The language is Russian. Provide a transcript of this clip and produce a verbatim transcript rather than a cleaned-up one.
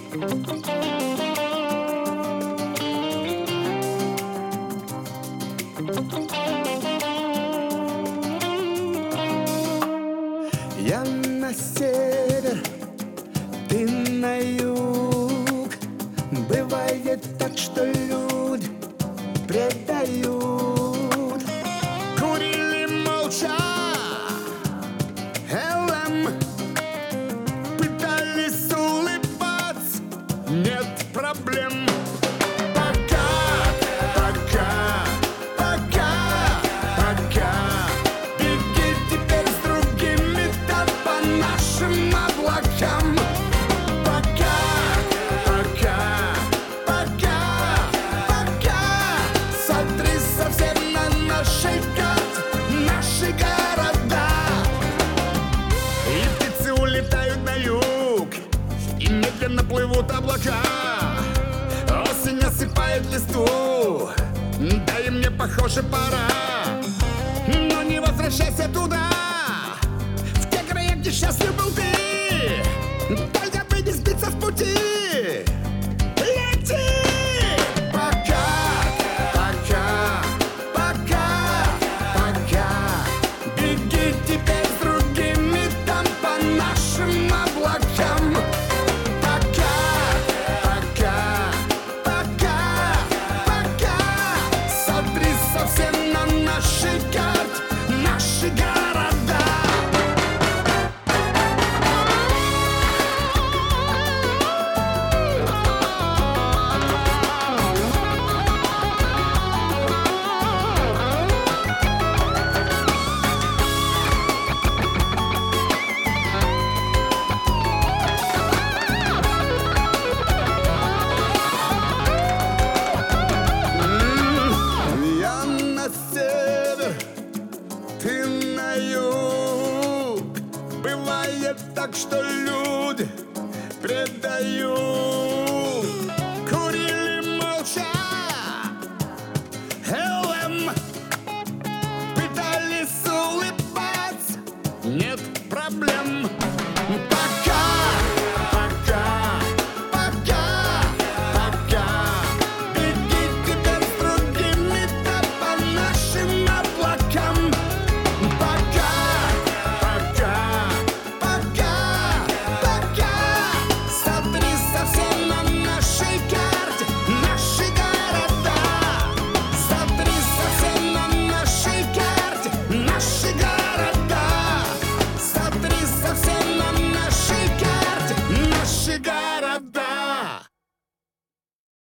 Я на север, ты на юг. Бывает так, что люди предают. Курили молча эл эм, пытались улыбаться, нет проблем. Пока, пока, пока, пока. Беги теперь с другими, да по нашим облакам. Пока, пока, пока, пока. Смотри совсем на наши карты, наши города. И птицы улетают на юг, и медленно плывут облака. Осень осыпает листву, да и мне, похоже, пора. Но не возвращайся туда, в те края, где счастлив был ты. Только бы не сбиться с пути. Лети! Пока, пока, пока, пока. Беги теперь с другими там по нашим облакам. Пока, пока, пока, пока. Смотри совсем на наши карты, наши города. Я на север, ты на юг. Бывает так, что люди предают.